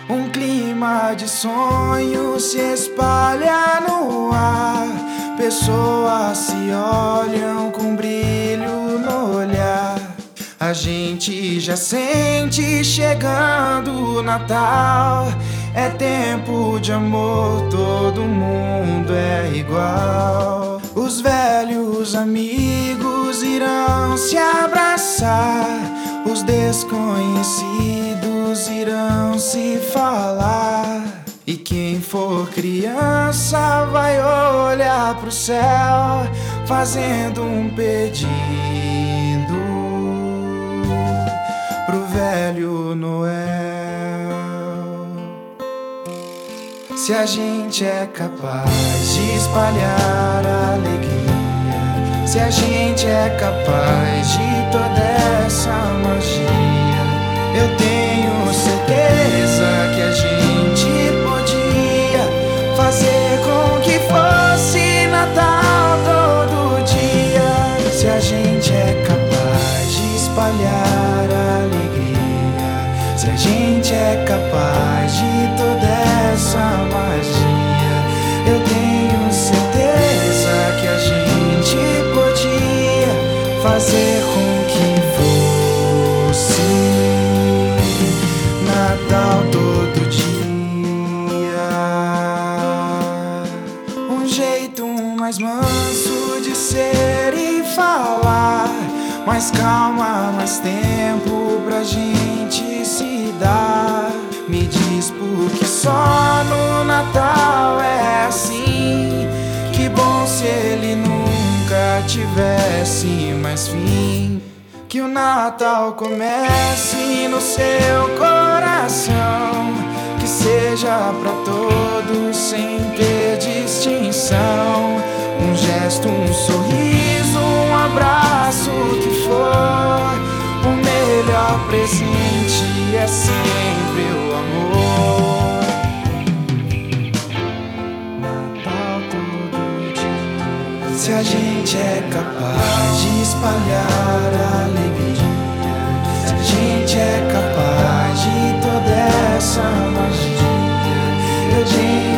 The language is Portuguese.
Um clima de sonho se espalha no ar. Pessoas se olham com brilho no olhar. A gente já sente chegando o Natal. É tempo de amor, todo mundo é igual. Os velhos amigos irão se abraçar. Os desconhecidos irão se falar. E quem for criança vai olhar pro céu, fazendo um pedido pro Velho Noel. Se a gente é capaz de espalhar a alegria, se a gente é capaz de toda essa magia, eu tenho certeza que a gente podia fazer com que fosse Natal todo dia. Se a gente é capaz de espalhar a alegria, se a gente é capaz de toda essa magia, eu tenho certeza que a gente podia fazer com que fosse Natal todo dia. Um jeito mais manso de ser e falar, mais calma, mais tempo pra gente se dar. Me diz por que só no Natal é assim. Que bom se ele nunca tivesse mais fim. Que o Natal comece no seu coração, que seja pra todos sem ter distinção. Um gesto, um sorriso, um abraço, o que for, o melhor presente é sempre o amor. Natal todo dia. Se a gente é capaz de espalhar a alegria, se a gente é capaz de toda essa magia, eu digo